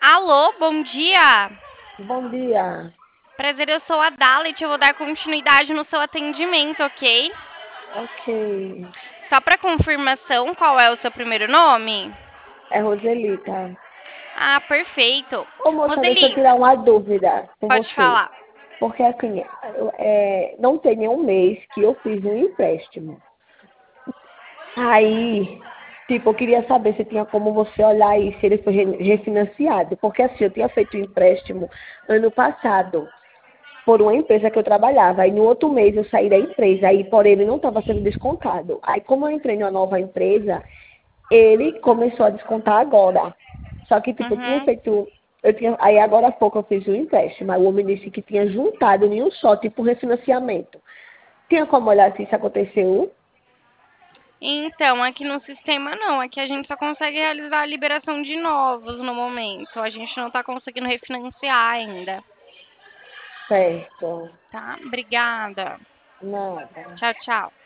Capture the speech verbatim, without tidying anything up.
Alô, bom dia. Bom dia. Prazer, eu sou a Dalit. Eu vou dar continuidade no seu atendimento, ok? Ok. Só para confirmação, qual é o seu primeiro nome? É Roselita. Ah, perfeito. Ô, moça, deixa eu Roseli, tirar uma dúvida com pode você. falar. Porque, assim, eu, é, não tem nenhum mês que eu fiz um empréstimo. Aí, tipo, eu queria saber se tinha como você olhar aí se ele foi re- refinanciado. Porque, assim, eu tinha feito um empréstimo ano passado por uma empresa que eu trabalhava. Aí, no outro mês, eu saí da empresa. Aí, porém, ele não estava sendo descontado. Aí, como eu entrei numa nova empresa, ele começou a descontar agora. Só que, tipo, eu tinha Uhum. feito. Eu tinha, aí agora há pouco eu fiz um empréstimo. Aí o homem disse que tinha juntado em um só, tipo refinanciamento. Tinha como olhar se isso aconteceu? Então, aqui no sistema não. Aqui a gente só consegue realizar a liberação de novos no momento. A gente não está conseguindo refinanciar ainda. Certo. Tá? Obrigada. Nada. Tchau, tchau.